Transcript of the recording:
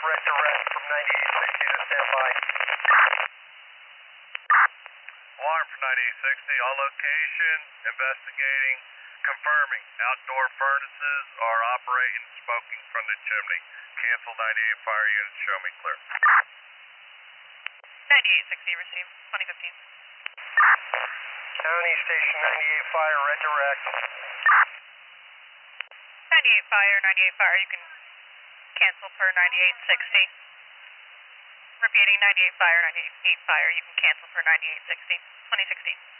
red direct from 9860 to standby. Alarm for 9860, all location, investigating, confirming. Outdoor furnaces are operating, smoking from the chimney. Cancel 98 fire units, show me clear. 9860 received, 2015. County Station 98 Fire, red direct. 98 fire, 98 fire, you can cancel per 9860. Repeating 98 fire, 98 fire, you can cancel per 9860, 2016.